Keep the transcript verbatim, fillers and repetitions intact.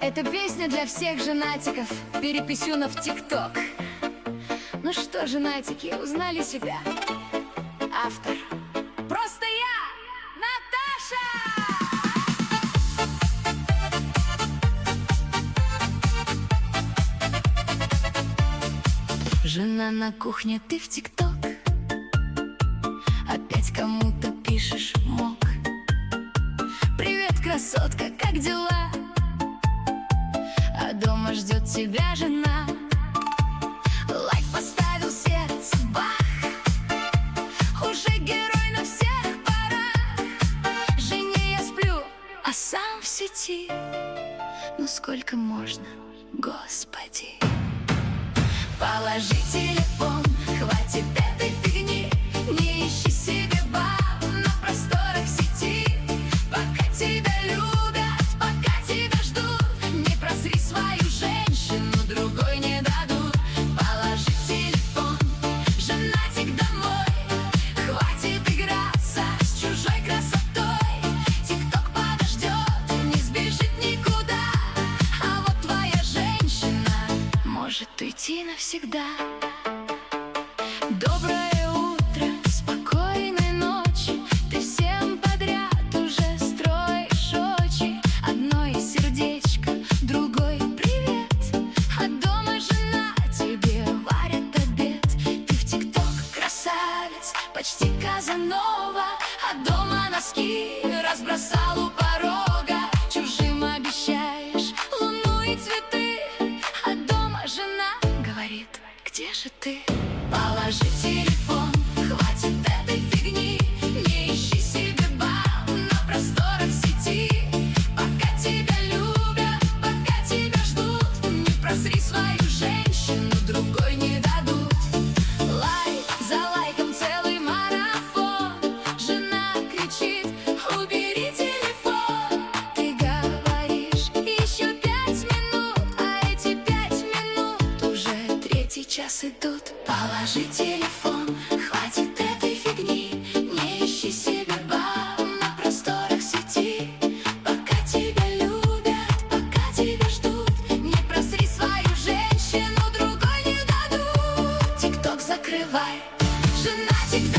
Это песня для всех женатиков, переписюнов в ТикТок. Ну что, женатики, узнали себя? Автор: просто я, Наташа! Жена на кухне, ты в ТикТок. Опять кому-то пишешь мог. Привет, красотка, как дела? А дома ждет тебя жена. Лайк поставил, сердце бах. Уже герой на всех парах. Жене я сплю, а сам в сети. Ну сколько можно, господи? Положи телефон, хватит этой фигни. Не ищи себе баб на просторах сети. Пока тебя любят, пока тебя ждут, не просри свою женщину, другой не дадут. Положи телефон, женатик, домой. Хватит играться с чужой красотой. ТикТок подождет, не сбежит никуда. А вот твоя женщина может уйти навсегда. Доброе утро, спокойной ночи. Ты всем подряд уже строишь очи. Одной сердечко, другой привет. А дома жена тебе варит обед. Ты в ТикТок красавец, почти Казанова. А дома носки разбросал у порога. Чужим обещаешь луну и цветы. А дома жена говорит: где же ты? Положи телефон, хватит этой фигни. Не ищи себе баб на просторах сети. Пока тебя любят, пока тебя ждут, не просри свою женщину, другой не дадут. Лайк за лайком целый марафон. Жена кричит: убери телефон. Ты говоришь: еще пять минут. А эти пять минут уже третий час идут. Положи телефон, хватит этой фигни. Не ищи себе баб на просторах сети. Пока тебя любят, пока тебя ждут, не просри свою женщину, другой не дадут. ТикТок закрывай, женатик.